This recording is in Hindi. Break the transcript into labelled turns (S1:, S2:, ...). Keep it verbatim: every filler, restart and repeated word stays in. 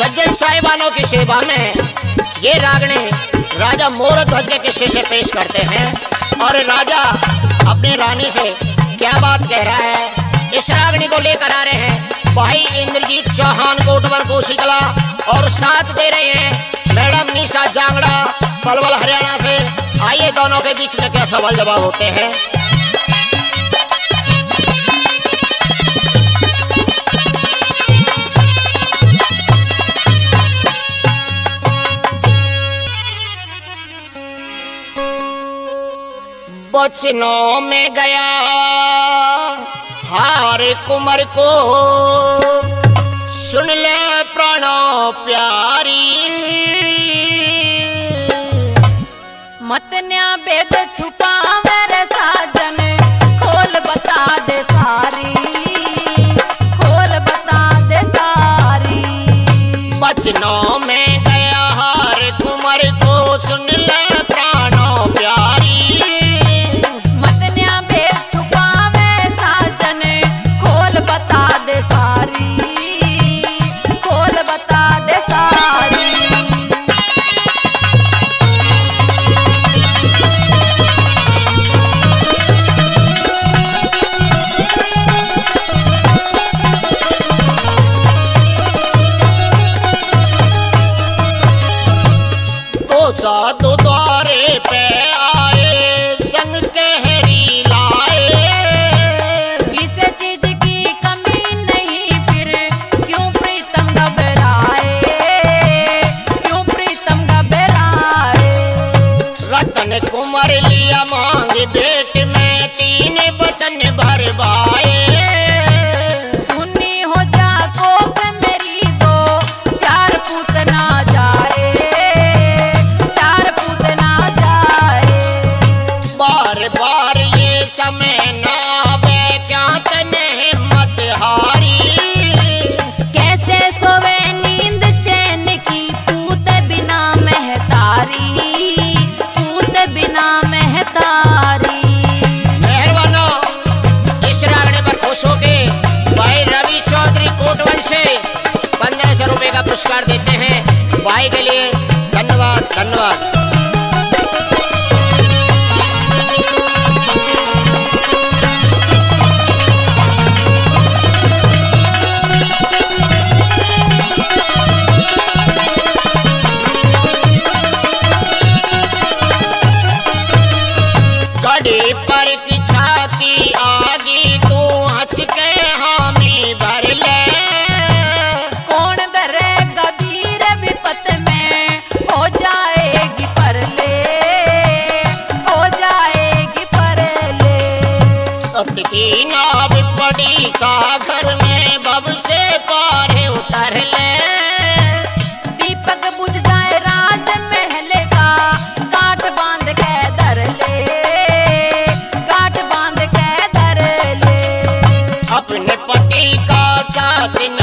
S1: सज्जन साहिबानों की सेवा में ये रागनी राजा मोरध्वज के किस्से से पेश करते हैं और राजा अपनी रानी से क्या बात कह रहा है। इस रागनी को लेकर आ रहे हैं भाई इंद्रजीत चौहान कोटवर कोशिकला और साथ दे रहे हैं मैडम निशा जांगड़ा पलवल हरियाणा से। आइए दोनों के बीच में क्या सवाल जवाब होते हैं। बचनों में गया हार कुंवर को सुन ले प्राणों प्यारी,
S2: मत न्या भेद छुपा मेरे साजन खोल बता दे सारी, खोल बता दे सारी।
S1: बचनों में गया हार कुंवर को सुन ले प्राणों प्यारी, साधु द्वारे पे आए संग कहरी लाए,
S2: किसी चीज की कमी नहीं फिर क्यों प्रीतम घबराए, क्यों प्रीतम घबराए।
S1: रतन कुंवर लिया मांग भेंट में तीन बचन भरवाए,
S2: सुनी हो जा कोप मेरी दो चार पूतना जाए,
S1: बार ये समय ना आवे क्या तने हिम्मत हारी,
S2: कैसे सोवे नींद चैन की तूत बिना महतारी, तूत बिना महतारी।
S1: मेहरबानो इस रागनी पर खुश होके भाई रवि चौधरी कोटवल से पंद्रह सौ रुपए का पुरस्कार देते हैं। भाई के लिए धन्यवाद धन्यवाद। पर की छाती आगी तू हंस के हामी भर ले,
S2: कौन डरेगा वीर विपत में हो जाएगी पर ले, हो जाएगी पर ले।
S1: अब की नाव पड़ी सागर में बब से पार उतर ले,
S2: दीपक बुझ जाए राज महल का काट बांध के धर ले, अपने
S1: पति का साथ